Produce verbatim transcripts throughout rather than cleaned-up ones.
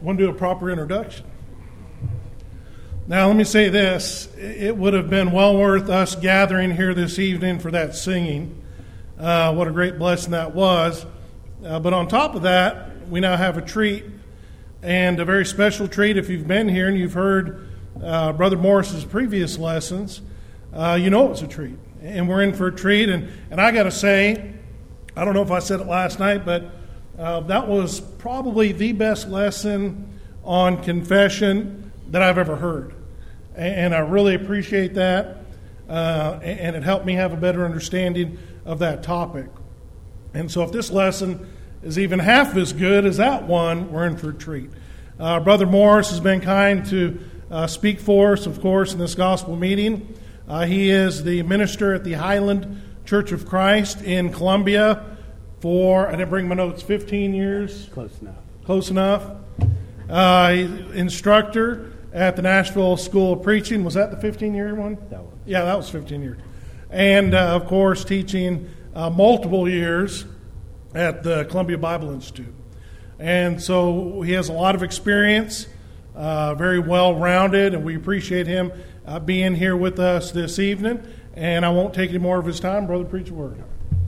want to do a proper introduction. Now, let me say this. It would have been well worth us gathering here this evening for that singing. Uh, what a great blessing that was. Uh, but on top of that, we now have a treat, and a very special treat. If you've been here and you've heard uh, Brother Morris's previous lessons, uh, you know it's a treat. And we're in for a treat. And, and I got to say, I don't know if I said it last night, but uh, that was probably the best lesson on confession that I've ever heard. And, and I really appreciate that. Uh, and, and it helped me have a better understanding of that topic. And so if this lesson is even half as good as that one, we're in for a treat. Uh, Brother Morris has been kind to uh, speak for us, of course, in this gospel meeting. Uh, he is the minister at the Highland Church of Christ in Columbia for, I didn't bring my notes, fifteen years? Close enough. Close enough. Uh, instructor at the Nashville School of Preaching. Was that the fifteen-year one? That was. Yeah, that was fifteen years. And, uh, of course, teaching uh, multiple years at the Columbia Bible Institute. And so he has a lot of experience, uh, very well-rounded, and we appreciate him uh, being here with us this evening. And I won't take any more of his time. Brother, preach a word.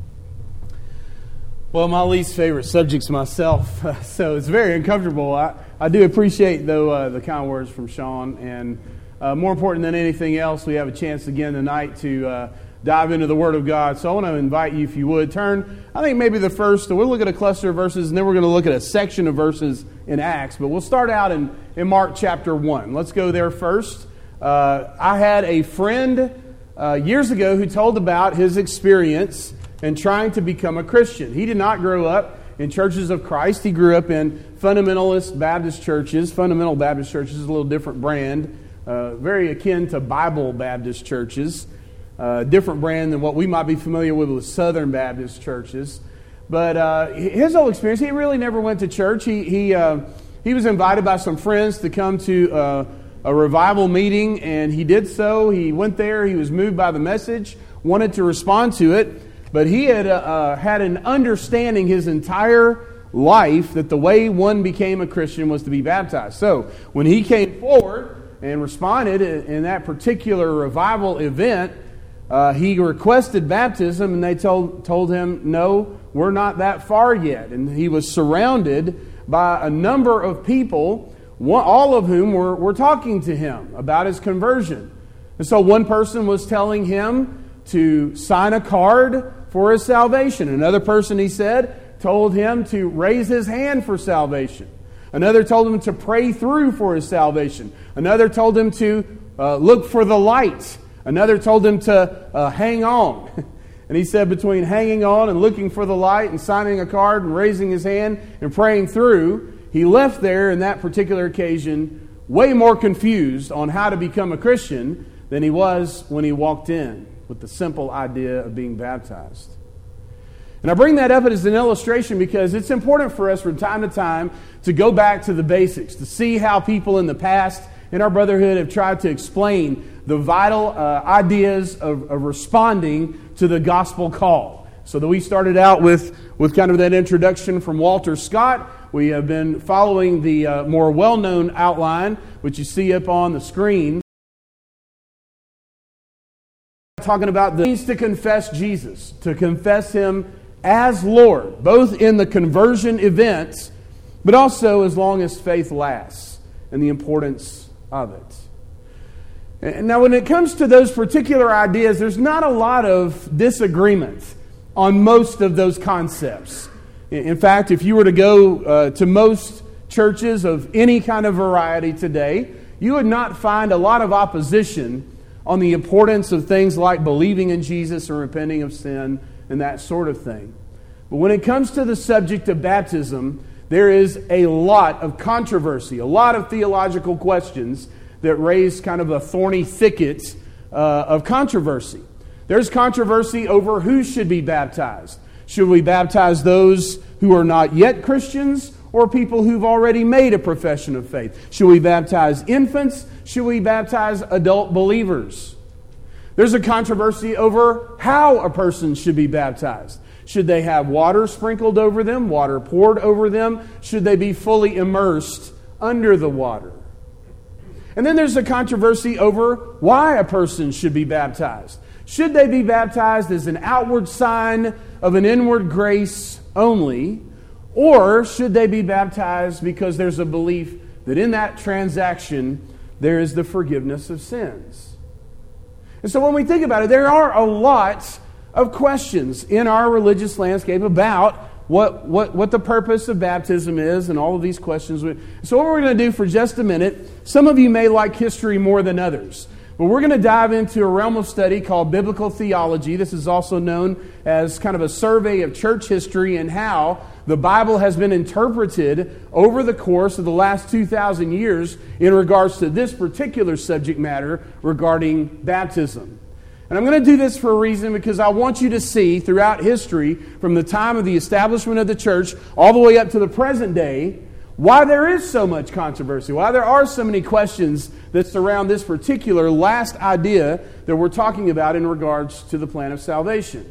Well, my least favorite subject's myself, so it's very uncomfortable. I, I do appreciate, though, uh, the kind words from Sean. And uh, more important than anything else, we have a chance again tonight to uh, dive into the Word of God. So I want to invite you, if you would, turn, I think maybe the first, we'll look at a cluster of verses, and then we're going to look at a section of verses in Acts. But we'll start out in, in Mark chapter one. Let's go there first. Uh, I had a friend uh, years ago who told about his experience in trying to become a Christian. He did not grow up in churches of Christ. He grew up in fundamentalist Baptist churches. Fundamental Baptist churches is a little different brand, uh, very akin to Bible Baptist churches. Uh, different brand than what we might be familiar with with Southern Baptist churches. But uh, his whole experience, he really never went to church. He he uh, he was invited by some friends to come to uh, a revival meeting, and he did so. He went there. He was moved by the message, wanted to respond to it, but he had uh, had an understanding his entire life that the way one became a Christian was to be baptized. So when he came forward and responded in that particular revival event, Uh, he requested baptism, and they told told him, no, we're not that far yet. And he was surrounded by a number of people, one, all of whom were, were talking to him about his conversion. And so one person was telling him to sign a card for his salvation. Another person, he said, told him to raise his hand for salvation. Another told him to pray through for his salvation. Another told him to uh, look for the light. Another told him to uh, hang on. And he said between hanging on and looking for the light and signing a card and raising his hand and praying through, he left there in that particular occasion way more confused on how to become a Christian than he was when he walked in with the simple idea of being baptized. And I bring that up as an illustration because it's important for us from time to time to go back to the basics, to see how people in the past in our brotherhood have tried to explain the vital uh, ideas of, of responding to the gospel call. So that we started out with, with kind of that introduction from Walter Scott. We have been following the uh, more well-known outline, which you see up on the screen. Talking about the needs to confess Jesus, to confess Him as Lord, both in the conversion event, but also as long as faith lasts, and the importance of it. And now when it comes to those particular ideas, there's not a lot of disagreement on most of those concepts. In fact, if you were to go uh, to most churches of any kind of variety today, you would not find a lot of opposition on the importance of things like believing in Jesus and repenting of sin and that sort of thing. But when it comes to the subject of baptism, there is a lot of controversy, a lot of theological questions that raise kind of a thorny thicket uh, of controversy. There's controversy over who should be baptized. Should we baptize those who are not yet Christians or people who've already made a profession of faith? Should we baptize infants? Should we baptize adult believers? There's a controversy over how a person should be baptized. Should they have water sprinkled over them, water poured over them? Should they be fully immersed under the water. And then there's a controversy over why a person should be baptized. Should they be baptized as an outward sign of an inward grace only, or should they be baptized because there's a belief that in that transaction there is the forgiveness of sins? And so when we think about it, there are a lot of questions in our religious landscape about what, what, what the purpose of baptism is and all of these questions. So what we're going to do for just a minute, some of you may like history more than others, but we're going to dive into a realm of study called biblical theology. This is also known as kind of a survey of church history and how the Bible has been interpreted over the course of the last two thousand years in regards to this particular subject matter regarding baptism. And I'm going to do this for a reason, because I want you to see throughout history, from the time of the establishment of the church all the way up to the present day, why there is so much controversy, why there are so many questions that surround this particular last idea that we're talking about in regards to the plan of salvation.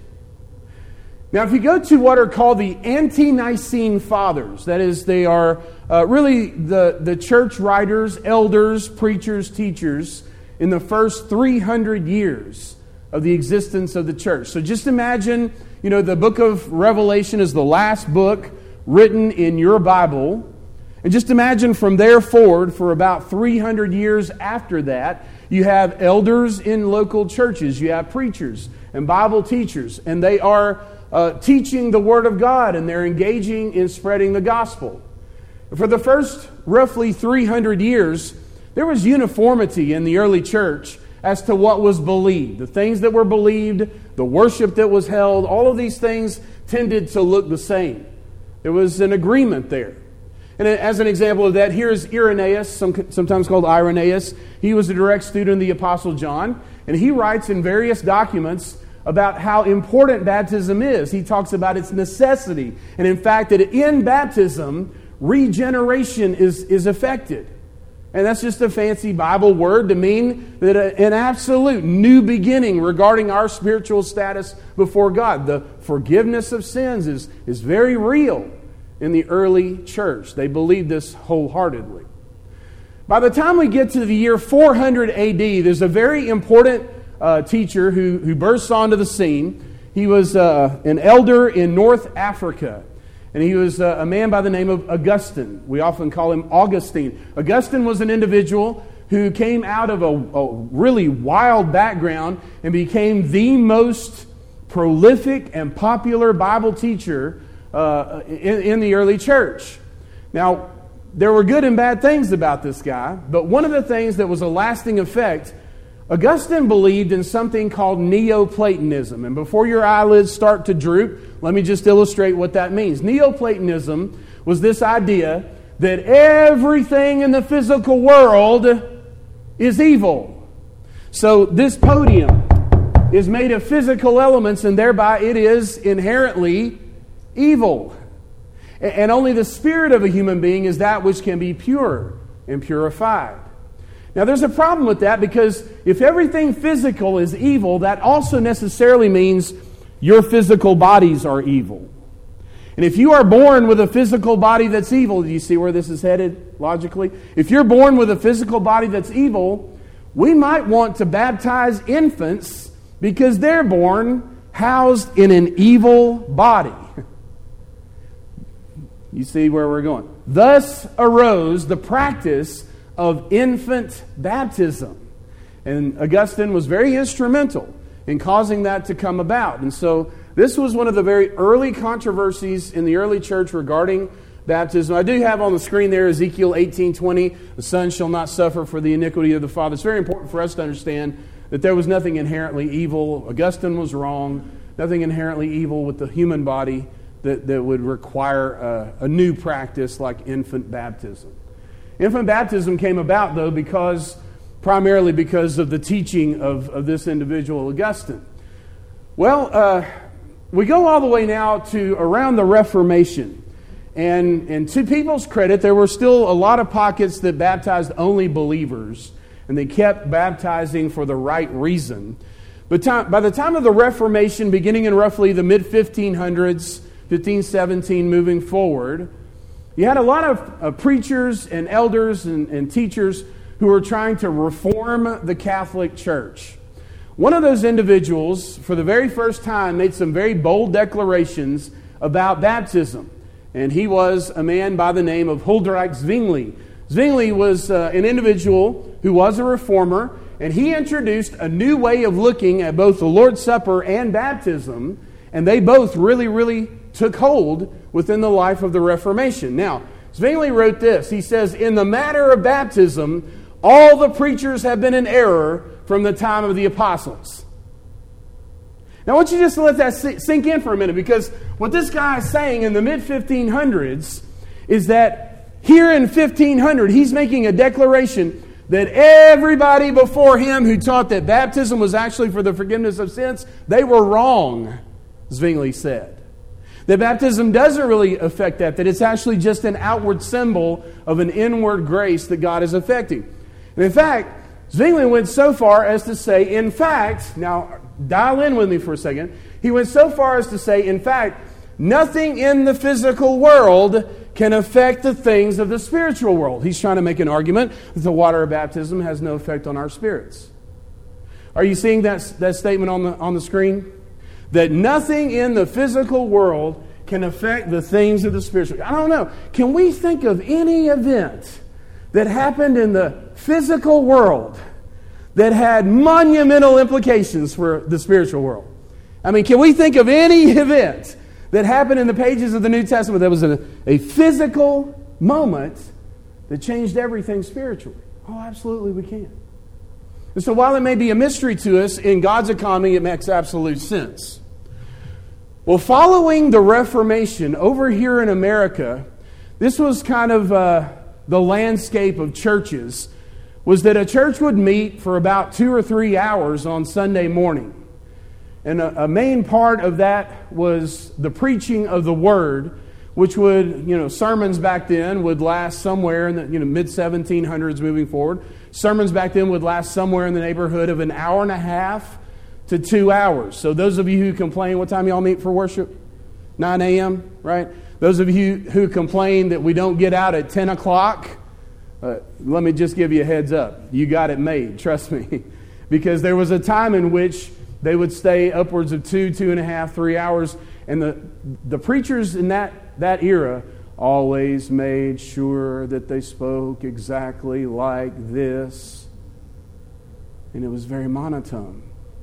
Now, if you go to what are called the Ante-Nicene Fathers, that is, they are uh, really the, the church writers, elders, preachers, teachers in the first three hundred years of the existence of the church. So just imagine, you know, the book of Revelation is the last book written in your Bible. And just imagine from there forward, for about three hundred years after that, you have elders in local churches, you have preachers and Bible teachers, and they are uh, teaching the Word of God, and they're engaging in spreading the gospel. For the first roughly three hundred years, there was uniformity in the early church as to what was believed. The things that were believed, the worship that was held, all of these things tended to look the same. There was an agreement there. And as an example of that, here's Irenaeus, sometimes called Irenaeus. He was a direct student of the Apostle John, and he writes in various documents about how important baptism is. He talks about its necessity, and in fact that in baptism, regeneration is, is effected. And that's just a fancy Bible word to mean that a, an absolute new beginning regarding our spiritual status before God. The forgiveness of sins is, is very real in the early church. They believed this wholeheartedly. By the time we get to the year four hundred A D, there's a very important uh, teacher who, who bursts onto the scene. He was uh, an elder in North Africa. And he was uh, a man by the name of Augustine. We often call him Augustine. Augustine was an individual who came out of a, a really wild background and became the most prolific and popular Bible teacher uh, in, in the early church. Now, there were good and bad things about this guy, but one of the things that was a lasting effect, Augustine believed in something called Neoplatonism. And before your eyelids start to droop, let me just illustrate what that means. Neoplatonism was this idea that everything in the physical world is evil. So this podium is made of physical elements, and thereby it is inherently evil. And only the spirit of a human being is that which can be pure and purified. Now, there's a problem with that, because if everything physical is evil, that also necessarily means your physical bodies are evil. And if you are born with a physical body that's evil, do you see where this is headed logically? If you're born with a physical body that's evil, we might want to baptize infants because they're born housed in an evil body. You see where we're going. Thus arose the practice of infant baptism. And Augustine was very instrumental in causing that to come about. And so this was one of the very early controversies in the early church regarding baptism. I do have on the screen there Ezekiel eighteen twenty, the son shall not suffer for the iniquity of the father. It's very important for us to understand that there was nothing inherently evil. Augustine was wrong. Nothing inherently evil with the human body that, that would require a, a new practice like infant baptism. Infant baptism came about, though, because primarily because of the teaching of, of this individual, Augustine. Well, uh, we go all the way now to around the Reformation. And, and to people's credit, there were still a lot of pockets that baptized only believers, and they kept baptizing for the right reason. But time, by the time of the Reformation, beginning in roughly the mid fifteen hundreds, fifteen seventeen, moving forward, You had a lot of uh, preachers and elders and, and teachers who were trying to reform the Catholic Church. One of those individuals, for the very first time, made some very bold declarations about baptism. And he was a man by the name of Huldreich Zwingli. Zwingli was uh, an individual who was a reformer, and he introduced a new way of looking at both the Lord's Supper and baptism, and they both really, really took hold within the life of the Reformation. Now, Zwingli wrote this. He says, "In the matter of baptism, all the preachers have been in error from the time of the apostles." Now, I want you just to let that sink in for a minute, because what this guy is saying in the mid fifteen hundreds is that here in fifteen hundred, he's making a declaration that everybody before him who taught that baptism was actually for the forgiveness of sins, they were wrong, Zwingli said. That baptism doesn't really affect that, that it's actually just an outward symbol of an inward grace that God is effecting. And in fact, Zwingli went so far as to say, in fact, now dial in with me for a second, he went so far as to say, in fact, nothing in the physical world can affect the things of the spiritual world. He's trying to make an argument that the water of baptism has no effect on our spirits. Are you seeing that, that statement on the, on the screen? That nothing in the physical world can affect the things of the spiritual. I don't know. Can we think of any event that happened in the physical world that had monumental implications for the spiritual world? I mean, can we think of any event that happened in the pages of the New Testament that was a, a physical moment that changed everything spiritually? Oh, absolutely we can. And so while it may be a mystery to us, in God's economy it makes absolute sense. Well, following the Reformation over here in America, this was kind of uh, the landscape of churches, was that a church would meet for about two or three hours on Sunday morning. And a, a main part of that was the preaching of the Word, which would, you know, sermons back then would last somewhere in the, you know, mid seventeen hundreds moving forward. Sermons back then would last somewhere in the neighborhood of an hour and a half to two hours. So those of you who complain, what time y'all meet for worship? nine a.m., right? Those of you who complain that we don't get out at ten o'clock, uh, let me just give you a heads up. You got it made, trust me. Because there was a time in which they would stay upwards of two, two and a half, three hours. And the, the preachers in that, that era always made sure that they spoke exactly like this. And it was very monotone.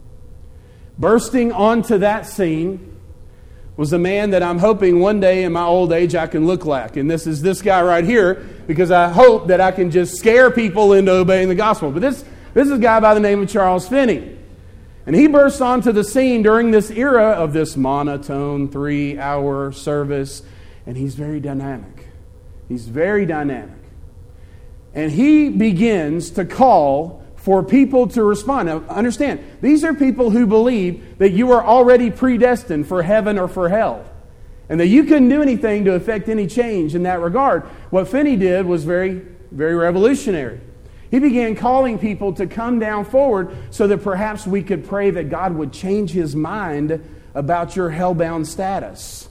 Bursting onto that scene was a man that I'm hoping one day in my old age I can look like. And this is this guy right here, because I hope that I can just scare people into obeying the gospel. But this, this is a guy by the name of Charles Finney. And he bursts onto the scene during this era of this monotone three-hour service. And he's very dynamic. He's very dynamic. And he begins to call for people to respond. Now, understand, these are people who believe that you are already predestined for heaven or for hell, and that you couldn't do anything to affect any change in that regard. What Finney did was very, very revolutionary. He began calling people to come down forward so that perhaps we could pray that God would change His mind about your hell-bound status.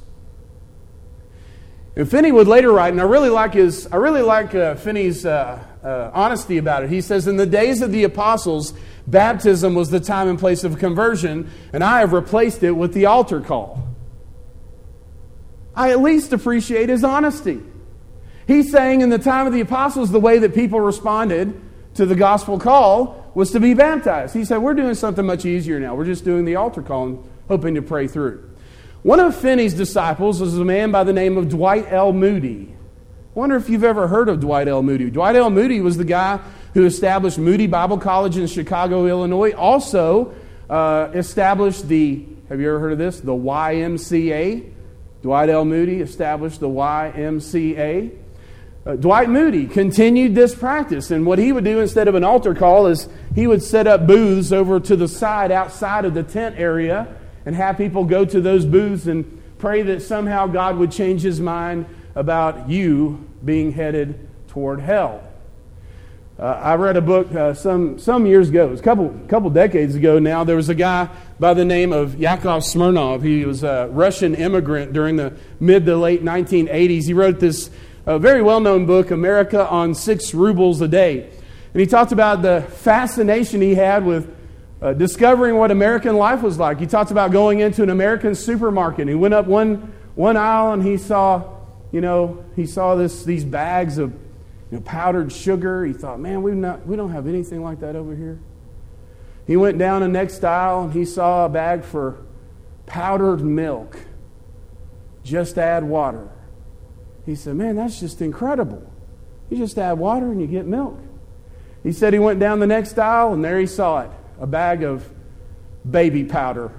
And Finney would later write, and I really like his, I really like uh, Finney's uh, uh, honesty about it. He says, "In the days of the apostles, baptism was the time and place of conversion, and I have replaced it with the altar call." I at least appreciate his honesty. He's saying in the time of the apostles, the way that people responded to the gospel call was to be baptized. He said, we're doing something much easier now. We're just doing the altar call and hoping to pray through. One of Finney's disciples was a man by the name of Dwight L. Moody. I wonder if you've ever heard of Dwight L. Moody. Dwight L. Moody was the guy who established Moody Bible College in Chicago, Illinois. Also uh, established the, have you ever heard of this? The Y M C A. Dwight L. Moody established the Y M C A. Uh, Dwight Moody continued this practice, and what he would do instead of an altar call is he would set up booths over to the side outside of the tent area and have people go to those booths and pray that somehow God would change His mind about you being headed toward hell. Uh, I read a book uh, some some years ago, it was a couple, couple decades ago now. There was a guy by the name of Yakov Smirnov. He was a Russian immigrant during the mid to late nineteen eighties. He wrote this a very well-known book, America on Six Rubles a Day. And he talked about the fascination he had with uh, discovering what American life was like. He talked about going into an American supermarket. He went up one one aisle and he saw, you know, he saw this these bags of you know, powdered sugar. He thought, man, we not we don't have anything like that over here. He went down the next aisle and he saw a bag for powdered milk. Just add water. He said, man, that's just incredible. You just add water and you get milk. He said he went down the next aisle and there he saw it, a bag of baby powder.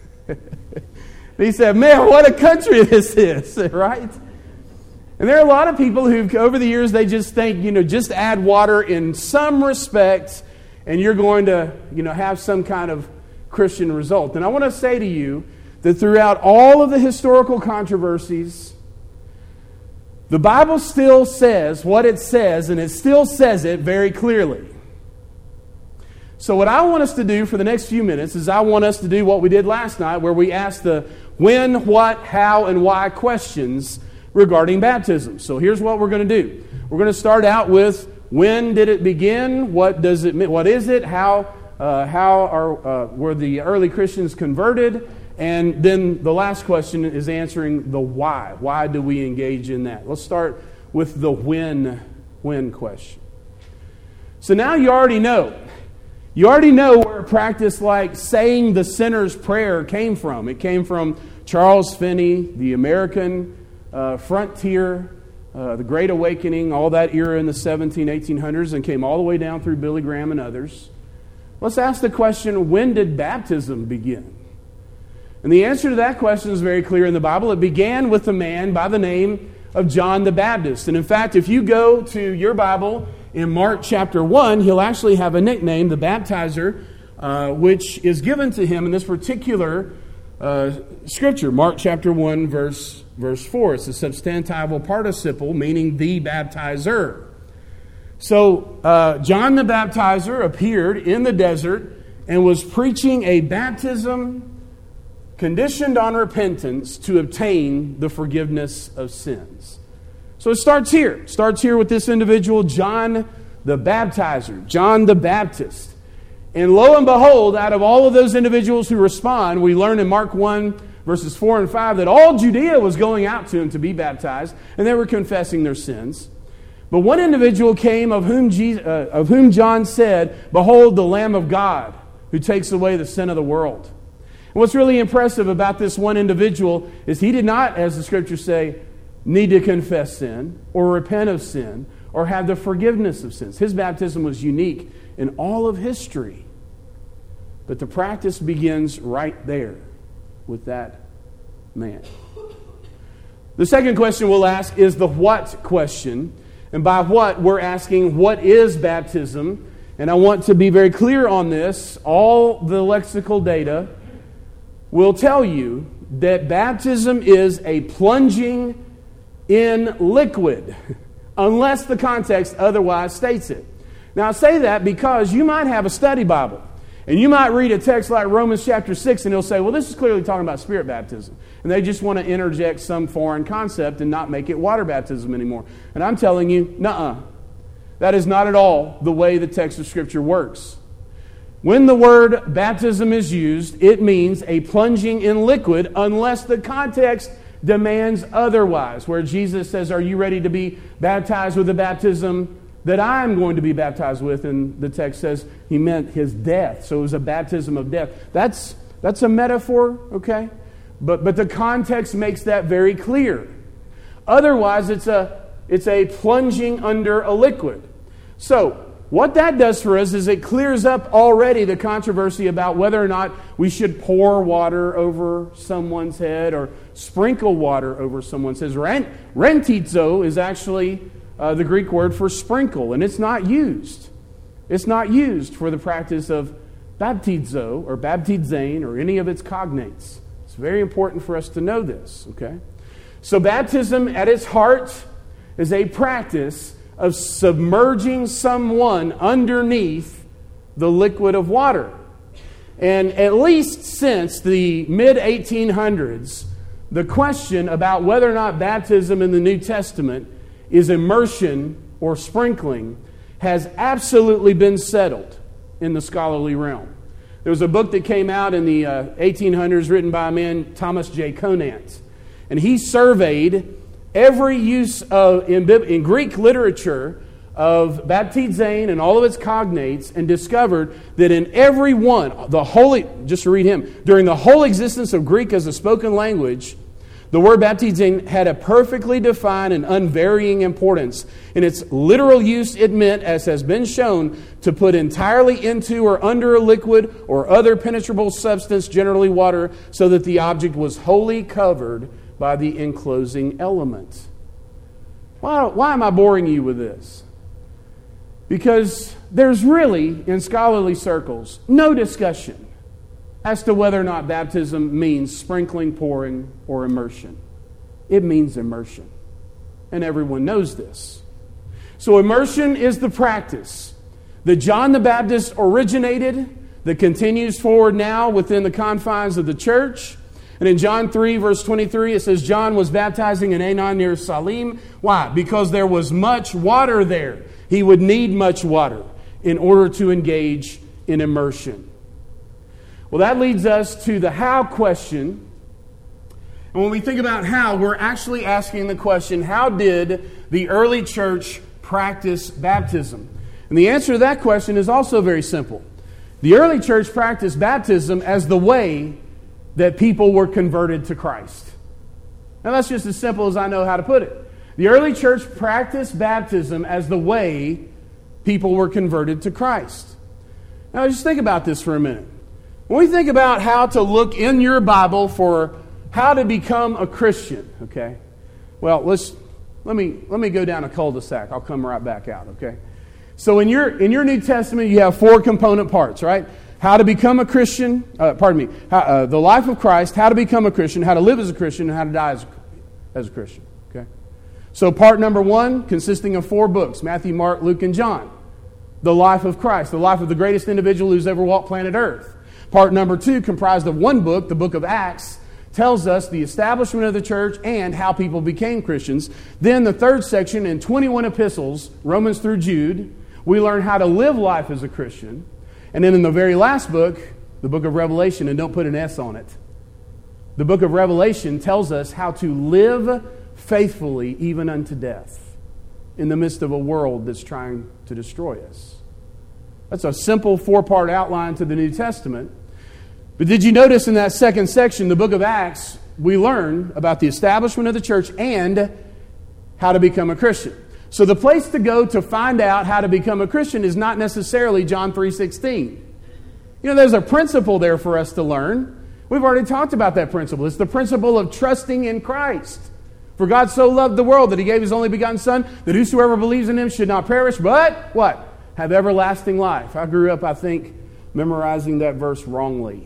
He said, man, what a country this is, right? And there are a lot of people who, over the years, they just think, you know, just add water in some respects and you're going to, you know, have some kind of Christian result. And I want to say to you that throughout all of the historical controversies, the Bible still says what it says, and it still says it very clearly. So what I want us to do for the next few minutes is I want us to do what we did last night, where we asked the when, what, how, and why questions regarding baptism. So here's what we're going to do. We're going to start out with when did it begin? What does it mean? What is it? How uh, how are uh, were the early Christians converted? And then the last question is answering the why. Why do we engage in that? Let's start with the when, when question. So now you already know. You already know where a practice like saying the sinner's prayer came from. It came from Charles Finney, the American uh, frontier, uh, the Great Awakening, all that era in the seventeen, eighteen hundreds, and came all the way down through Billy Graham and others. Let's ask the question, when did baptism begin? And the answer to that question is very clear in the Bible. It began with a man by the name of John the Baptist. And in fact, if you go to your Bible in Mark chapter one, he'll actually have a nickname, the Baptizer, uh, which is given to him in this particular uh, scripture. Mark chapter one, verse, verse four. It's a substantival participle, meaning the baptizer. So uh, John the Baptizer appeared in the desert and was preaching a baptism conditioned on repentance to obtain the forgiveness of sins. So it starts here. It starts here with this individual, John the Baptizer, John the Baptist. And lo and behold, out of all of those individuals who respond, we learn in Mark one, verses four and five, that all Judea was going out to him to be baptized, and they were confessing their sins. But one individual came of whom, Jesus, uh, of whom John said, behold, the Lamb of God, who takes away the sin of the world. And what's really impressive about this one individual is he did not, as the scriptures say, need to confess sin or repent of sin or have the forgiveness of sins. His baptism was unique in all of history. But the practice begins right there with that man. The second question we'll ask is the what question. And by what, we're asking, what is baptism? And I want to be very clear on this. All the lexical data will tell you that baptism is a plunging in liquid, unless the context otherwise states it. Now I say that because you might have a study Bible, and you might read a text like Romans chapter six, and it'll say, well, this is clearly talking about spirit baptism. And they just want to interject some foreign concept and not make it water baptism anymore. And I'm telling you, nuh-uh. That is not at all the way the text of Scripture works. When the word baptism is used, it means a plunging in liquid unless the context demands otherwise, where Jesus says, are you ready to be baptized with the baptism that I'm going to be baptized with? And the text says he meant his death. So it was a baptism of death. That's that's a metaphor, okay? But but the context makes that very clear. Otherwise, it's a it's a plunging under a liquid. So what that does for us is it clears up already the controversy about whether or not we should pour water over someone's head or sprinkle water over someone's head. Rentizo is actually uh, the Greek word for sprinkle, and it's not used. It's not used for the practice of baptizo or baptizein or any of its cognates. It's very important for us to know this, okay? So baptism at its heart is a practice of submerging someone underneath the liquid of water. And at least since the mid eighteen hundreds, the question about whether or not baptism in the New Testament is immersion or sprinkling has absolutely been settled in the scholarly realm. There was a book that came out in the uh, eighteen hundreds written by a man, Thomas J. Conant, and he surveyed every use of in, in Greek literature of baptizein and all of its cognates, and discovered that in every one, the holy, just to read him, during the whole existence of Greek as a spoken language, the word baptizein had a perfectly defined and unvarying importance. In its literal use, it meant, as has been shown, to put entirely into or under a liquid or other penetrable substance, generally water, so that the object was wholly covered by the enclosing element. Why, why am I boring you with this? Because there's really, in scholarly circles, no discussion as to whether or not baptism means sprinkling, pouring, or immersion. It means immersion. And everyone knows this. So immersion is the practice that John the Baptist originated, that continues forward now within the confines of the church. And in John three, verse twenty-three, it says, John was baptizing in Aenon near Salim. Why? Because there was much water there. He would need much water in order to engage in immersion. Well, that leads us to the how question. And when we think about how, we're actually asking the question, how did the early church practice baptism? And the answer to that question is also very simple. The early church practiced baptism as the way that people were converted to Christ. Now, that's just as simple as I know how to put it. The early church practiced baptism as the way people were converted to Christ. Now, just think about this for a minute. When we think about how to look in your Bible for how to become a Christian, okay? Well, let's let me let me go down a cul-de-sac. I'll come right back out, okay? So in your in your New Testament, you have four component parts, right? How to become a Christian, uh, pardon me, how, uh, the life of Christ, how to become a Christian, how to live as a Christian, and how to die as a, as a Christian, okay? So part number one, consisting of four books, Matthew, Mark, Luke, and John. The life of Christ, the life of the greatest individual who's ever walked planet Earth. Part number two, comprised of one book, the book of Acts, tells us the establishment of the church and how people became Christians. Then the third section in twenty-one epistles, Romans through Jude, we learn how to live life as a Christian. And then in the very last book, the book of Revelation, and don't put an S on it, the book of Revelation tells us how to live faithfully even unto death in the midst of a world that's trying to destroy us. That's a simple four-part outline to the New Testament. But did you notice in that second section, the book of Acts, we learn about the establishment of the church and how to become a Christian. So the place to go to find out how to become a Christian is not necessarily John three sixteen. You know, there's a principle there for us to learn. We've already talked about that principle. It's the principle of trusting in Christ. For God so loved the world that He gave His only begotten Son, that whosoever believes in Him should not perish, but what? Have everlasting life. I grew up, I think, memorizing that verse wrongly.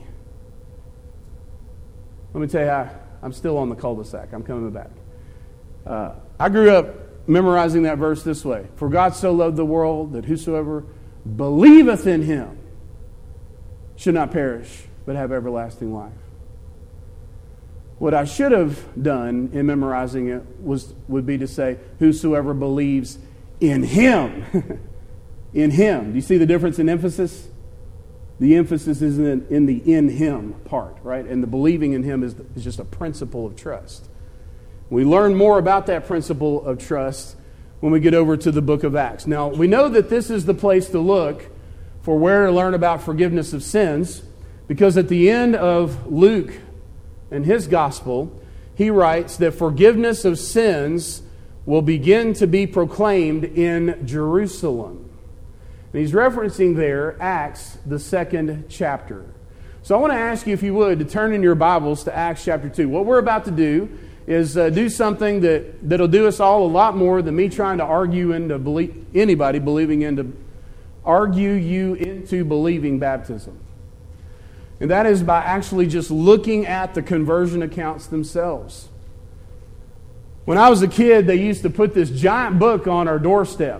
Let me tell you, I, I'm still on the cul-de-sac. I'm coming back. Uh, I grew up memorizing that verse this way. For God so loved the world that whosoever believeth in Him should not perish, but have everlasting life. What I should have done in memorizing it was would be to say, whosoever believes in Him. In Him. Do you see the difference in emphasis? The emphasis is in, in the in Him part, right? And the believing in Him is, is just a principle of trust. We learn more about that principle of trust when we get over to the book of Acts. Now, we know that this is the place to look for where to learn about forgiveness of sins, because at the end of Luke and his gospel, he writes that forgiveness of sins will begin to be proclaimed in Jerusalem. And he's referencing there Acts, the second chapter. So I want to ask you, if you would, to turn in your Bibles to Acts chapter two. What we're about to do is uh, do something that, that'll do us all a lot more than me trying to argue into believe, anybody believing into, argue you into believing baptism. And that is by actually just looking at the conversion accounts themselves. When I was a kid, they used to put this giant book on our doorstep.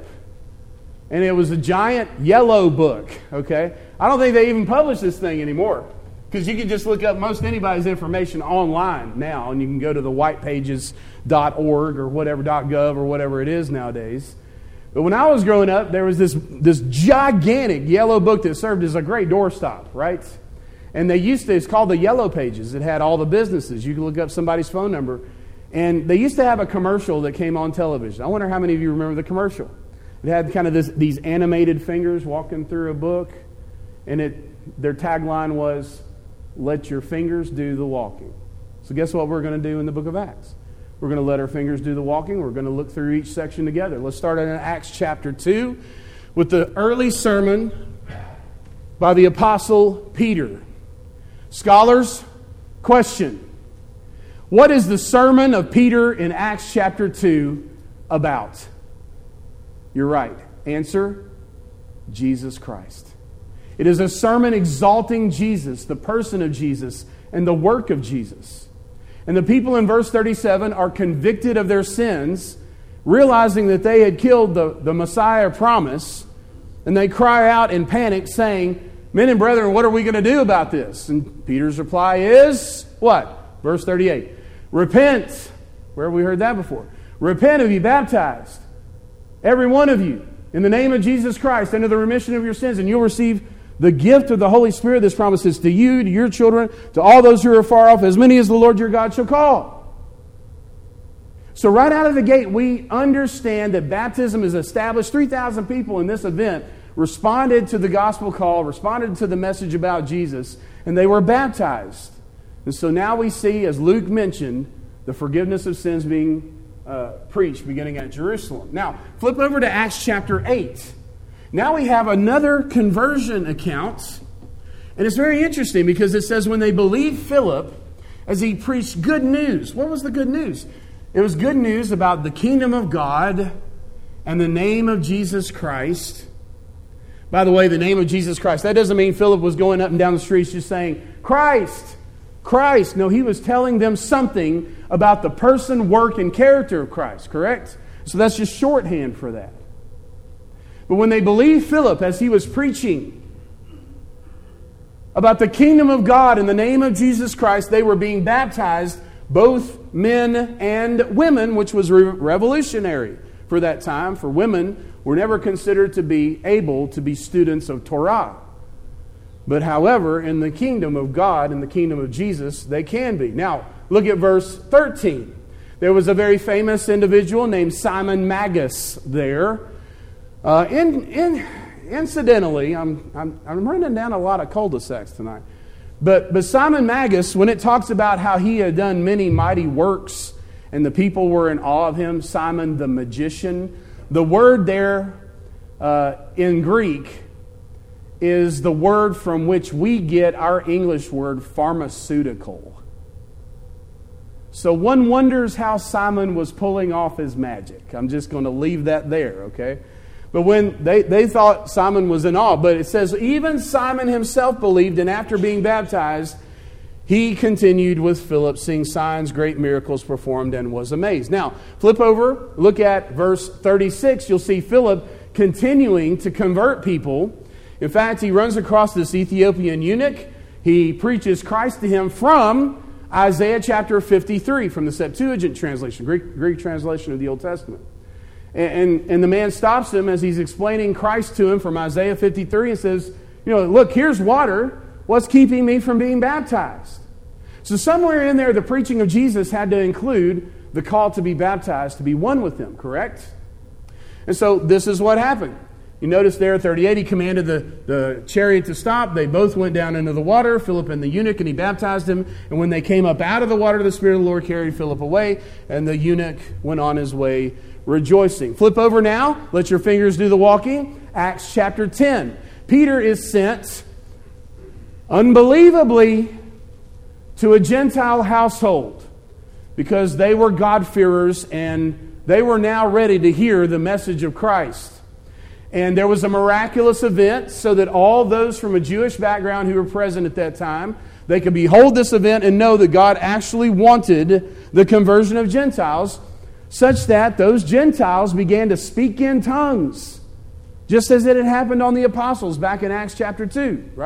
And it was a giant yellow book, okay? I don't think they even publish this thing anymore. Because you can just look up most anybody's information online now, and you can go to the white pages dot org or whatever, .gov or whatever it is nowadays. But when I was growing up, there was this, this gigantic yellow book that served as a great doorstop, right? And they used to, it's called the Yellow Pages. It had all the businesses. You could look up somebody's phone number. And they used to have a commercial that came on television. I wonder how many of you remember the commercial. It had kind of this, these animated fingers walking through a book. And it their tagline was, "Let your fingers do the walking." So guess what we're going to do in the book of Acts? We're going to let our fingers do the walking. We're going to look through each section together. Let's start in Acts chapter two with the early sermon by the Apostle Peter. Scholars, question. What is the sermon of Peter in Acts chapter two about? You're right. Answer, Jesus Christ. It is a sermon exalting Jesus, the person of Jesus, and the work of Jesus. And the people in verse thirty-seven are convicted of their sins, realizing that they had killed the, the Messiah promise, and they cry out in panic, saying, "Men and brethren, what are we going to do about this?" And Peter's reply is, what? Verse thirty-eight. Repent. Where have we heard that before? Repent and be baptized, every one of you, in the name of Jesus Christ, unto the remission of your sins, and you'll receive the gift of the Holy Spirit. This promise is to you, to your children, to all those who are far off, as many as the Lord your God shall call. So right out of the gate, we understand that baptism is established. three thousand people in this event responded to the gospel call, responded to the message about Jesus, and they were baptized. And so now we see, as Luke mentioned, the forgiveness of sins being uh, preached beginning at Jerusalem. Now, flip over to Acts chapter eight. Now we have another conversion account. And it's very interesting because it says when they believed Philip as he preached good news. What was the good news? It was good news about the kingdom of God and the name of Jesus Christ. By the way, the name of Jesus Christ, that doesn't mean Philip was going up and down the streets just saying, "Christ, Christ." No, he was telling them something about the person, work, and character of Christ, correct? So that's just shorthand for that. But when they believed Philip as he was preaching about the kingdom of God in the name of Jesus Christ, they were being baptized, both men and women, which was re- revolutionary for that time. For women were never considered to be able to be students of Torah. But however, in the kingdom of God, in the kingdom of Jesus, they can be. Now, look at verse thirteen. There was a very famous individual named Simon Magus there. Uh, in, in, incidentally, I'm, I'm, I'm running down a lot of cul-de-sacs tonight. But, but Simon Magus, when it talks about how he had done many mighty works and the people were in awe of him, Simon the magician, the word there uh, in Greek is the word from which we get our English word pharmaceutical. So one wonders how Simon was pulling off his magic. I'm just going to leave that there, okay? But when they, they thought Simon was in awe, but it says even Simon himself believed, and after being baptized, he continued with Philip, seeing signs, great miracles performed, and was amazed. Now, flip over, look at verse thirty-six. You'll see Philip continuing to convert people. In fact, he runs across this Ethiopian eunuch. He preaches Christ to him from Isaiah chapter fifty-three, from the Septuagint translation, Greek, Greek translation of the Old Testament. And, and the man stops him as he's explaining Christ to him from Isaiah fifty-three and says, you know, look, here's water. What's keeping me from being baptized? So somewhere in there, the preaching of Jesus had to include the call to be baptized, to be one with him, correct? And so this is what happened. You notice there at thirty-eight, he commanded the, the chariot to stop. They both went down into the water, Philip and the eunuch, and he baptized him. And when they came up out of the water, the Spirit of the Lord carried Philip away, and the eunuch went on his way rejoicing. Flip over now. Let your fingers do the walking. Acts chapter ten. Peter is sent, unbelievably, to a Gentile household because they were God-fearers and they were now ready to hear the message of Christ. And there was a miraculous event so that all those from a Jewish background who were present at that time, they could behold this event and know that God actually wanted the conversion of Gentiles, such that those Gentiles began to speak in tongues, just as it had happened on the apostles back in Acts chapter two, right?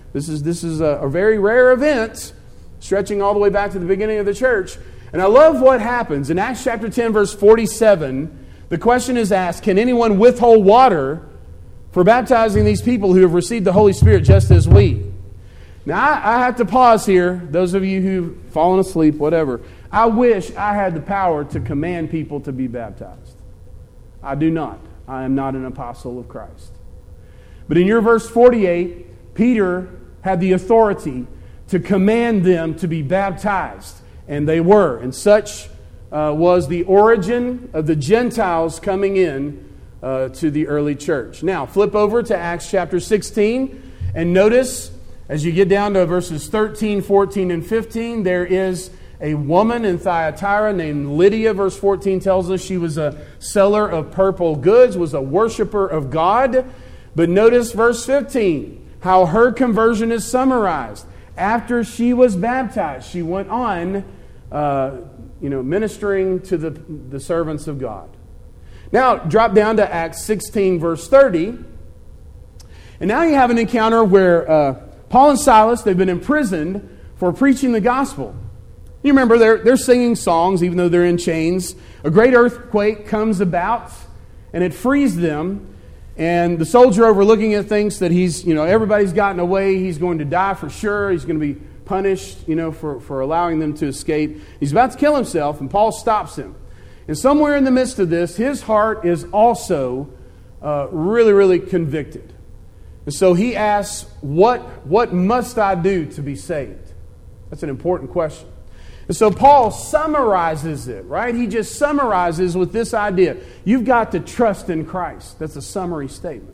This is, this is a, a very rare event, stretching all the way back to the beginning of the church. And I love what happens. In Acts chapter ten, verse forty-seven, the question is asked, can anyone withhold water for baptizing these people who have received the Holy Spirit just as we? Now, I, I have to pause here. Those of you who've fallen asleep, whatever. I wish I had the power to command people to be baptized. I do not. I am not an apostle of Christ. But in your verse forty-eight, Peter had the authority to command them to be baptized. And they were. And such uh, was the origin of the Gentiles coming in uh, to the early church. Now, flip over to Acts chapter sixteen. And notice, as you get down to verses thirteen, fourteen, and fifteen, there is a woman in Thyatira named Lydia. Verse fourteen tells us she was a seller of purple goods, was a worshiper of God. But notice verse fifteen, how her conversion is summarized. After she was baptized, she went on uh, you know, ministering to the, the servants of God. Now, drop down to Acts sixteen, verse thirty. And now you have an encounter where uh, Paul and Silas, they've been imprisoned for preaching the gospel. You remember, they're, they're singing songs even though they're in chains. A great earthquake comes about, and it frees them. And the soldier overlooking it thinks that he's, you know, everybody's gotten away. He's going to die for sure. He's going to be punished, you know, for, for allowing them to escape. He's about to kill himself, and Paul stops him. And somewhere in the midst of this, his heart is also uh, really, really convicted. And so he asks, what, what must I do to be saved? That's an important question. And so Paul summarizes it, right? He just summarizes with this idea. You've got to trust in Christ. That's a summary statement.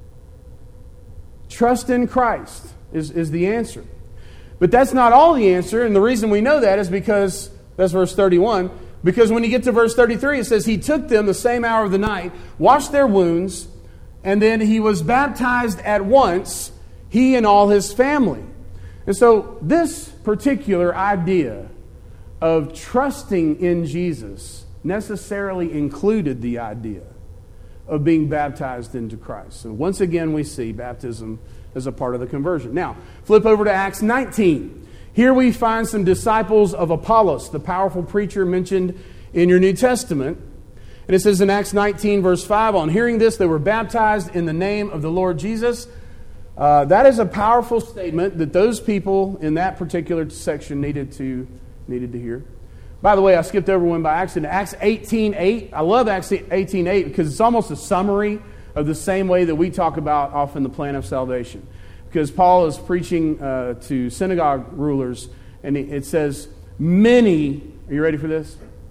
Trust in Christ is, is the answer. But that's not all the answer, and the reason we know that is because, that's verse thirty-one, because when you get to verse thirty-three, it says, he took them the same hour of the night, washed their wounds, and then he was baptized at once, he and all his family. And so this particular idea of trusting in Jesus necessarily included the idea of being baptized into Christ. So once again, we see baptism as a part of the conversion. Now, flip over to Acts nineteen. Here we find some disciples of Apollos, the powerful preacher mentioned in your New Testament. And it says in Acts nineteen, verse five, on hearing this, they were baptized in the name of the Lord Jesus. Uh, that is a powerful statement that those people in that particular section needed to needed to hear. By the way, I skipped over one by accident. Acts eighteen eight. I love Acts eighteen eight because it's almost a summary of the same way that we talk about often the plan of salvation. Because Paul is preaching uh, to synagogue rulers, and it says, many, are you ready for this?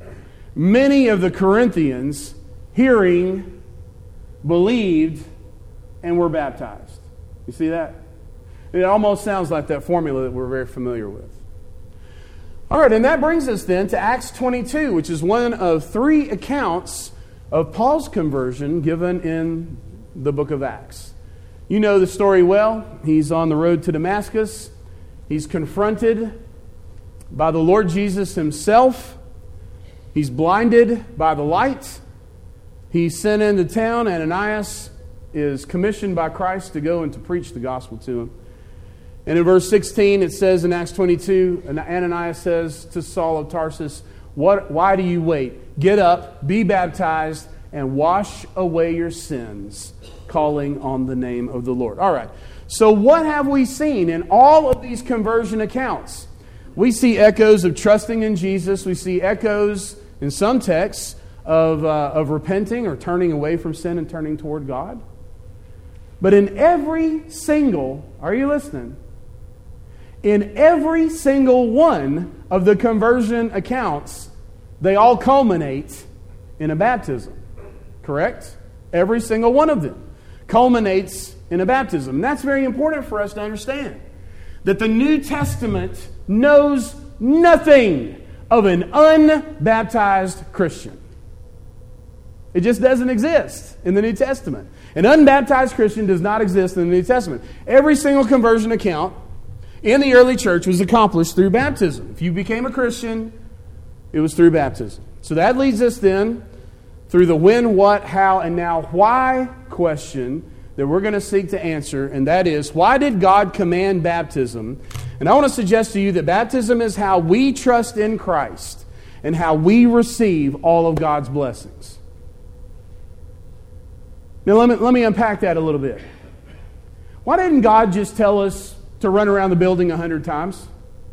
Many of the Corinthians, hearing, believed, and were baptized. You see that? It almost sounds like that formula that we're very familiar with. All right, and that brings us then to Acts twenty-two, which is one of three accounts of Paul's conversion given in the book of Acts. You know the story well. He's on the road to Damascus. He's confronted by the Lord Jesus himself. He's blinded by the light. He's sent into town. Ananias is commissioned by Christ to go and to preach the gospel to him. And in verse sixteen, it says in Acts twenty-two, Ananias says to Saul of Tarsus, "What? Why do you wait? Get up, be baptized, and wash away your sins, calling on the name of the Lord." All right. So what have we seen in all of these conversion accounts? We see echoes of trusting in Jesus. We see echoes in some texts of, uh, of repenting or turning away from sin and turning toward God. But in every single, are you listening? In every single one of the conversion accounts, they all culminate in a baptism. Correct? Every single one of them culminates in a baptism. And that's very important for us to understand. That the New Testament knows nothing of an unbaptized Christian. It just doesn't exist in the New Testament. An unbaptized Christian does not exist in the New Testament. Every single conversion account in the early church was accomplished through baptism. If you became a Christian, it was through baptism. So that leads us then through the when, what, how, and now why question that we're going to seek to answer, and that is, why did God command baptism? And I want to suggest to you that baptism is how we trust in Christ and how we receive all of God's blessings. Now let me, let me unpack that a little bit. Why didn't God just tell us to run around the building a hundred times?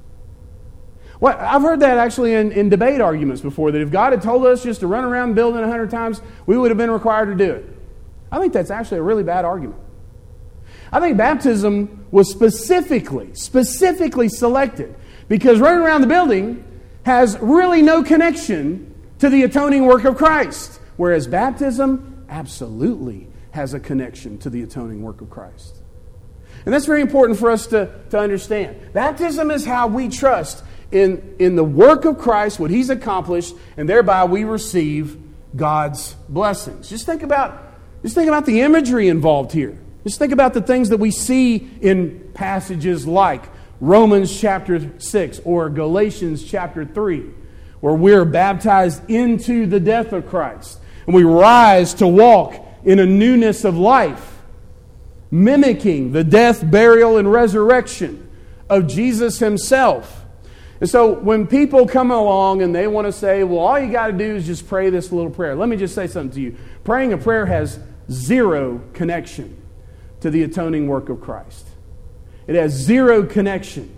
Well, I've heard that actually in, in debate arguments before, that if God had told us just to run around the building a hundred times, we would have been required to do it. I think that's actually a really bad argument. I think baptism was specifically, specifically selected because running around the building has really no connection to the atoning work of Christ, whereas baptism absolutely has a connection to the atoning work of Christ. And that's very important for us to, to understand. Baptism is how we trust in, in the work of Christ, what He's accomplished, and thereby we receive God's blessings. Just think about, just think about the imagery involved here. Just think about the things that we see in passages like Romans chapter six or Galatians chapter three, where we're baptized into the death of Christ. And we rise to walk in a newness of life, mimicking the death, burial, and resurrection of Jesus Himself. And so when people come along and they want to say, well, all you got to do is just pray this little prayer. Let me just say something to you. Praying a prayer has zero connection to the atoning work of Christ. It has zero connection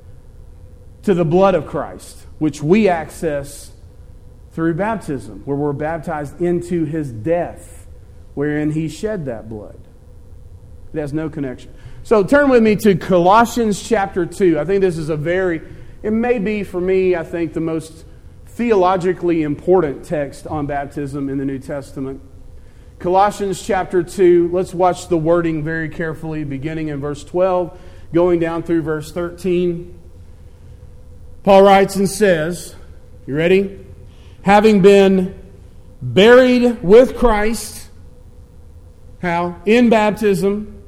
to the blood of Christ, which we access through baptism, where we're baptized into His death, wherein He shed that blood. It has no connection. So turn with me to Colossians chapter two. I think this is a very, it may be for me, I think, the most theologically important text on baptism in the New Testament. Colossians chapter two, let's watch the wording very carefully, beginning in verse twelve, going down through verse thirteen. Paul writes and says, you ready? Having been buried with Christ, how? In baptism,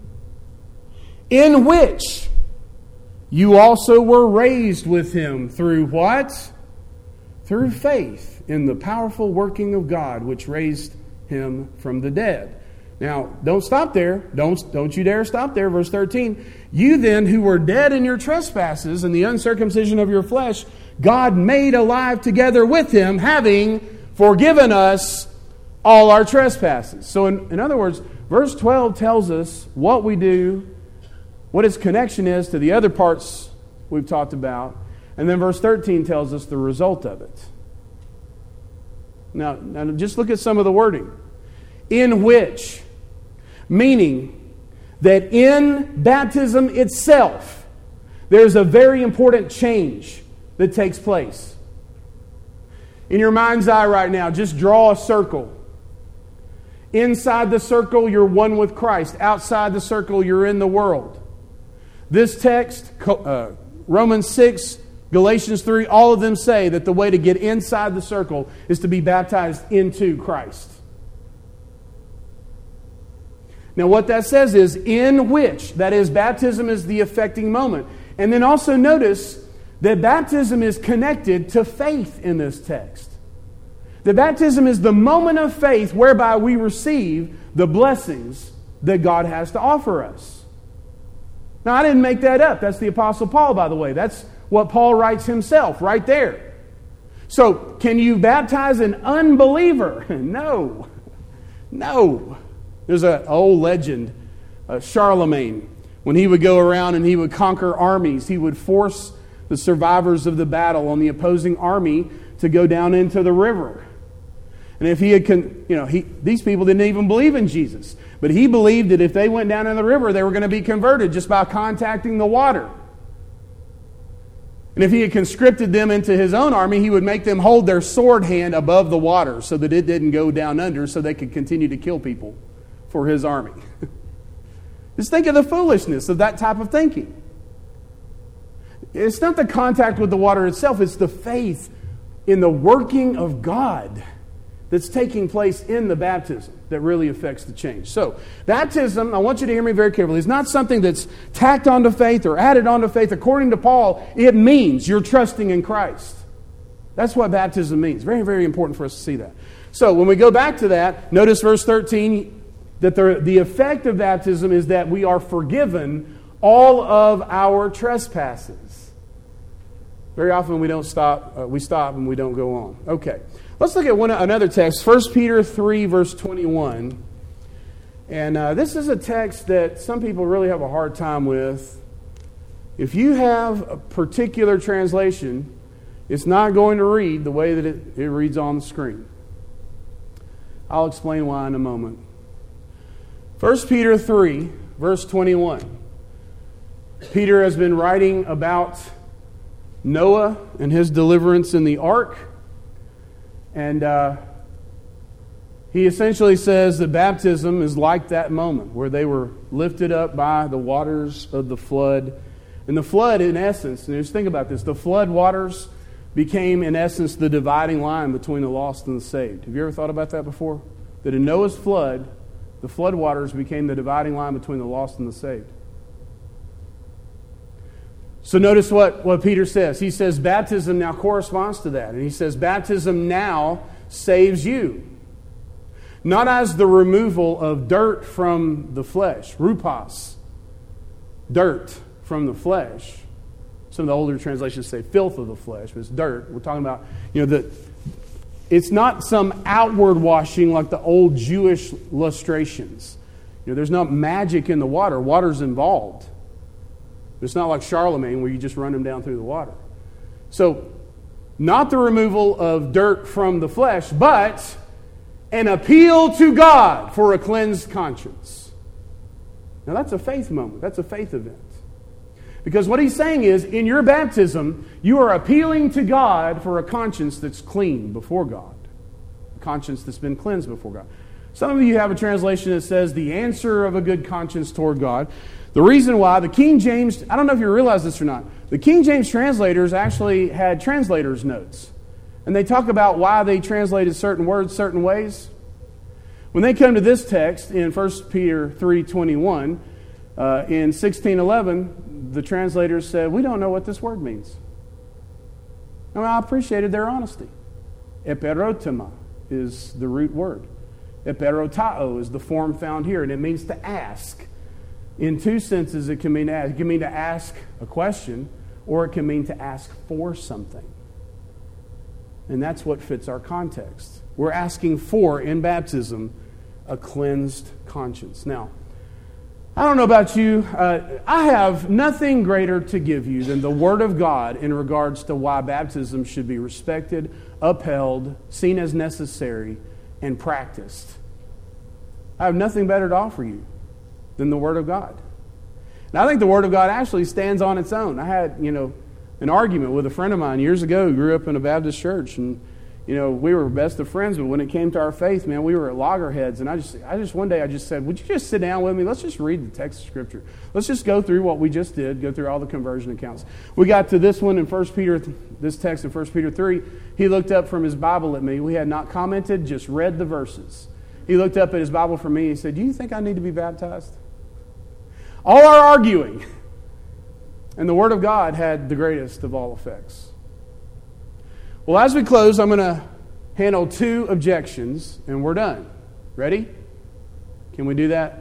in which you also were raised with Him through what? Through faith in the powerful working of God, which raised Him from the dead. Now, don't stop there. Don't, don't you dare stop there. Verse thirteen. You then who were dead in your trespasses and the uncircumcision of your flesh, God made alive together with Him, having forgiven us all our trespasses. So in, in other words, verse twelve tells us what we do, what its connection is to the other parts we've talked about. And then verse thirteen tells us the result of it. Now, now, just look at some of the wording. In which, meaning that in baptism itself, there's a very important change that takes place. In your mind's eye right now, just draw a circle. Inside the circle, you're one with Christ. Outside the circle, you're in the world. This text, uh, Romans six, Galatians three, all of them say that the way to get inside the circle is to be baptized into Christ. Now what that says is, in which, that is, baptism is the affecting moment. And then also notice that baptism is connected to faith in this text. The baptism is the moment of faith whereby we receive the blessings that God has to offer us. Now I didn't make that up. That's the Apostle Paul, by the way. That's what Paul writes himself right there. So, can you baptize an unbeliever? No. No. There's an old legend, uh, Charlemagne. When he would go around and he would conquer armies, he would force the survivors of the battle on the opposing army to go down into the river. And if he had, con- you know, he, these people didn't even believe in Jesus. But he believed that if they went down in the river, they were going to be converted just by contacting the water. And if he had conscripted them into his own army, he would make them hold their sword hand above the water so that it didn't go down under, so they could continue to kill people for his army. Just think of the foolishness of that type of thinking. It's not the contact with the water itself, it's the faith in the working of God that's taking place in the baptism that really affects the change. So, baptism, I want you to hear me very carefully, is not something that's tacked onto faith or added onto faith. According to Paul, it means you're trusting in Christ. That's what baptism means. Very, very important for us to see that. So, when we go back to that, notice verse thirteen, That the, the effect of baptism is that we are forgiven all of our trespasses. Very often we don't stop, uh, we stop and we don't go on. Okay, let's look at one another text, First Peter three, verse twenty-one. And uh, this is a text that some people really have a hard time with. If you have a particular translation, it's not going to read the way that it, it reads on the screen. I'll explain why in a moment. First Peter three, verse twenty-one. Peter has been writing about Noah and his deliverance in the ark. And uh, he essentially says that baptism is like that moment where they were lifted up by the waters of the flood. And the flood, in essence, and just think about this, the flood waters became, in essence, the dividing line between the lost and the saved. Have you ever thought about that before? That in Noah's flood, the flood waters became the dividing line between the lost and the saved. So notice what, what Peter says. He says baptism now corresponds to that. And he says baptism now saves you. Not as the removal of dirt from the flesh. Rupas. Dirt from the flesh. Some of the older translations say filth of the flesh, but it's dirt. We're talking about, you know, the, it's not some outward washing like the old Jewish lustrations. You know, there's not magic in the water. Water's involved. It's not like Charlemagne where you just run them down through the water. So, not the removal of dirt from the flesh, but an appeal to God for a cleansed conscience. Now that's a faith moment. That's a faith event. Because what he's saying is, in your baptism, you are appealing to God for a conscience that's clean before God. A conscience that's been cleansed before God. Some of you have a translation that says, the answer of a good conscience toward God. The reason why, the King James, I don't know if you realize this or not, the King James translators actually had translators' notes. And they talk about why they translated certain words certain ways. When they come to this text in First Peter three twenty-one, uh, in sixteen eleven, the translators said, we don't know what this word means. I mean, I appreciated their honesty. Eperotema is the root word. Eperotao is the form found here, and it means to ask. In two senses, it can mean to ask. It can mean to ask a question, or it can mean to ask for something. And that's what fits our context. We're asking for, in baptism, a cleansed conscience. Now, I don't know about you. Uh, I have nothing greater to give you than the Word of God in regards to why baptism should be respected, upheld, seen as necessary, and practiced. I have nothing better to offer you than the Word of God. And I think the Word of God actually stands on its own. I had, you know, an argument with a friend of mine years ago who grew up in a Baptist church, and you know, we were best of friends, but when it came to our faith, man, we were at loggerheads. And I just, I just one day I just said, would you just sit down with me? Let's just read the text of Scripture. Let's just go through what we just did, go through all the conversion accounts. We got to this one in First Peter, this text in First Peter three. He looked up from his Bible at me. We had not commented, just read the verses. He looked up at his Bible for me and he said, do you think I need to be baptized? All our arguing. And the Word of God had the greatest of all effects. Well, as we close, I'm going to handle two objections, and we're done. Ready? Can we do that?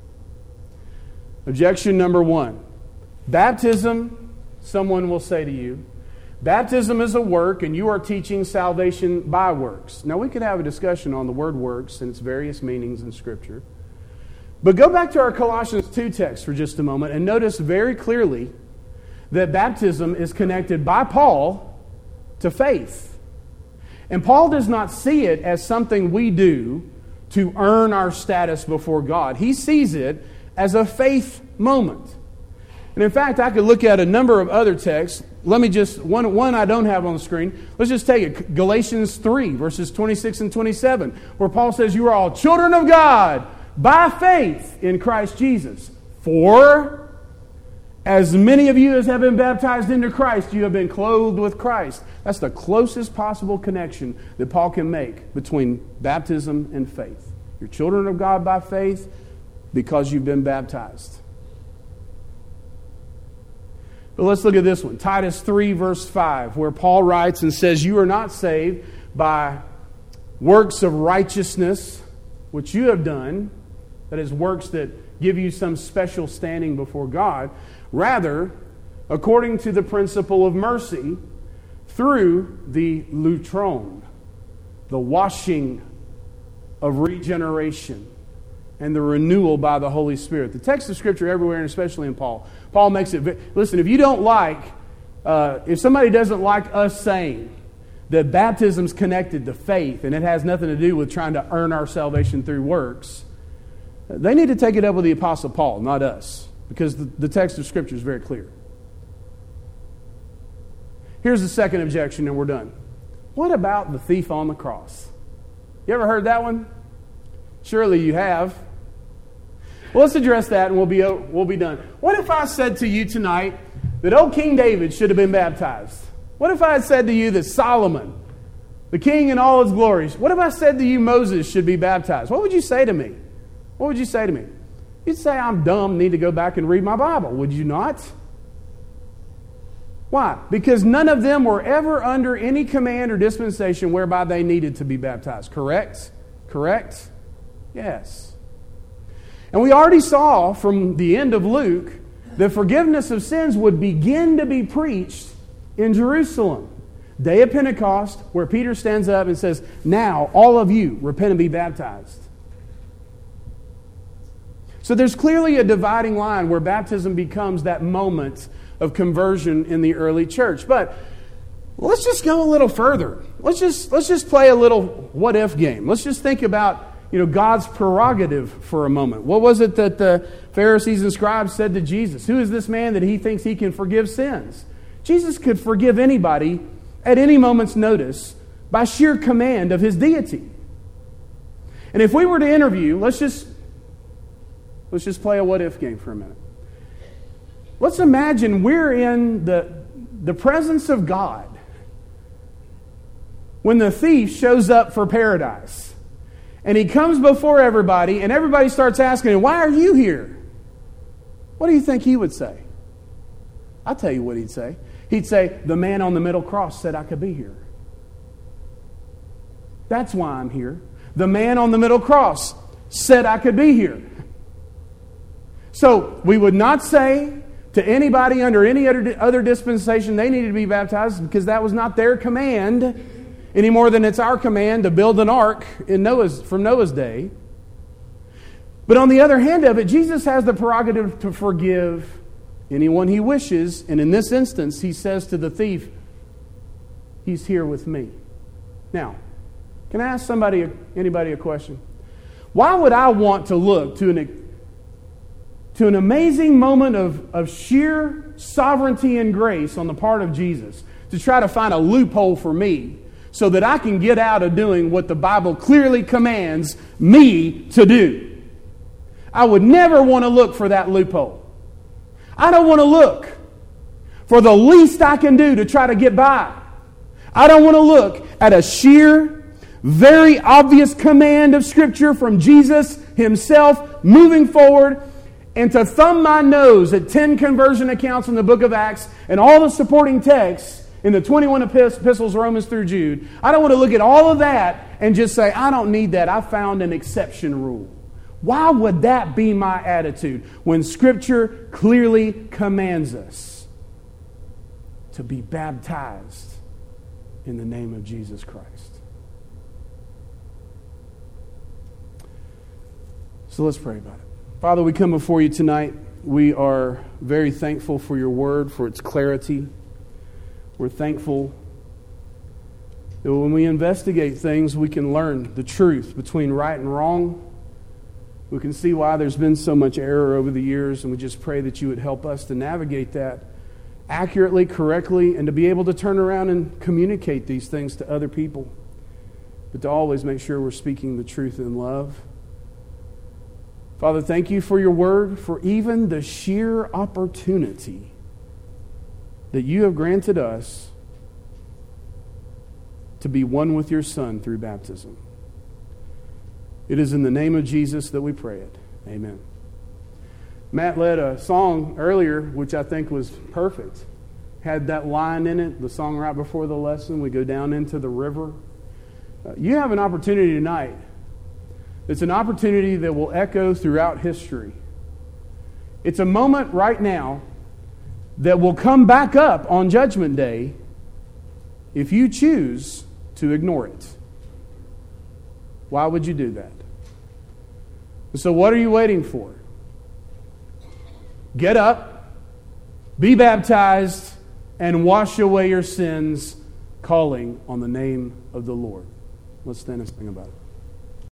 Objection number one. Baptism, someone will say to you, baptism is a work, and you are teaching salvation by works. Now, we could have a discussion on the word works and its various meanings in Scripture. But go back to our Colossians two text for just a moment and notice very clearly that baptism is connected by Paul to faith. And Paul does not see it as something we do to earn our status before God. He sees it as a faith moment. And in fact, I could look at a number of other texts. Let me just, one, one I don't have on the screen. Let's just take it. Galatians three, verses twenty-six and twenty-seven, where Paul says, you are all children of God by faith in Christ Jesus. For as many of you as have been baptized into Christ, you have been clothed with Christ. That's the closest possible connection that Paul can make between baptism and faith. You're children of God by faith because you've been baptized. But let's look at this one. Titus three, verse five, where Paul writes and says, you are not saved by works of righteousness, which you have done, that is, works that give you some special standing before God. Rather, according to the principle of mercy, through the lutron, the washing of regeneration and the renewal by the Holy Spirit. The text of Scripture everywhere, and especially in Paul. Paul makes it... Listen, if you don't like... Uh, if somebody doesn't like us saying that baptism's connected to faith and it has nothing to do with trying to earn our salvation through works, they need to take it up with the Apostle Paul, not us. Because the, the text of Scripture is very clear. Here's the second objection, and we're done. What about the thief on the cross? You ever heard that one? Surely you have. Well, let's address that, and we'll be we'll be done. What if I said to you tonight that old King David should have been baptized? What if I had said to you that Solomon, the king in all his glories, what if I said to you Moses should be baptized? What would you say to me? What would you say to me? You'd say, I'm dumb, need to go back and read my Bible. Would you not? Why? Because none of them were ever under any command or dispensation whereby they needed to be baptized. Correct? Correct? Yes. And we already saw from the end of Luke that forgiveness of sins would begin to be preached in Jerusalem. Day of Pentecost, where Peter stands up and says, now all of you repent and be baptized. So there's clearly a dividing line where baptism becomes that moment of conversion in the early church. But let's just go a little further. Let's just let's just play a little what if game. Let's just think about, you know, God's prerogative for a moment. What was it that the Pharisees and scribes said to Jesus? Who is this man that he thinks he can forgive sins? Jesus could forgive anybody at any moment's notice by sheer command of his deity. And if we were to interview, let's just let's just play a what if game for a minute. Let's imagine we're in the, the presence of God when the thief shows up for paradise. And he comes before everybody, and everybody starts asking him, why are you here? What do you think he would say? I'll tell you what he'd say. He'd say, the man on the middle cross said I could be here. That's why I'm here. The man on the middle cross said I could be here. So we would not say to anybody under any other, other dispensation they needed to be baptized, because that was not their command any more than it's our command to build an ark in Noah's from Noah's day. But on the other hand of it, Jesus has the prerogative to forgive anyone he wishes. And in this instance, he says to the thief, he's here with me. Now, can I ask somebody, anybody a question? Why would I want to look to an to an amazing moment of, of sheer sovereignty and grace on the part of Jesus to try to find a loophole for me so that I can get out of doing what the Bible clearly commands me to do? I would never want to look for that loophole. I don't want to look for the least I can do to try to get by. I don't want to look at a sheer, very obvious command of Scripture from Jesus himself moving forward and to thumb my nose at ten conversion accounts in the book of Acts and all the supporting texts in the twenty-one epistles, Romans through Jude. I don't want to look at all of that and just say, I don't need that. I found an exception rule. Why would that be my attitude when Scripture clearly commands us to be baptized in the name of Jesus Christ? So let's pray about it. Father, we come before you tonight. We are very thankful for your word, for its clarity. We're thankful that when we investigate things, we can learn the truth between right and wrong. We can see why there's been so much error over the years, and we just pray that you would help us to navigate that accurately, correctly, and to be able to turn around and communicate these things to other people, but to always make sure we're speaking the truth in love. Father, thank you for your word, for even the sheer opportunity that you have granted us to be one with your Son through baptism. It is in the name of Jesus that we pray it. Amen. Matt led a song earlier, which I think was perfect. Had that line in it, the song right before the lesson, we go down into the river. Uh, you have an opportunity tonight It's an opportunity that will echo throughout history. It's a moment right now that will come back up on Judgment Day if you choose to ignore it. Why would you do that? So what are you waiting for? Get up, be baptized, and wash away your sins, calling on the name of the Lord. Let's stand and sing about it.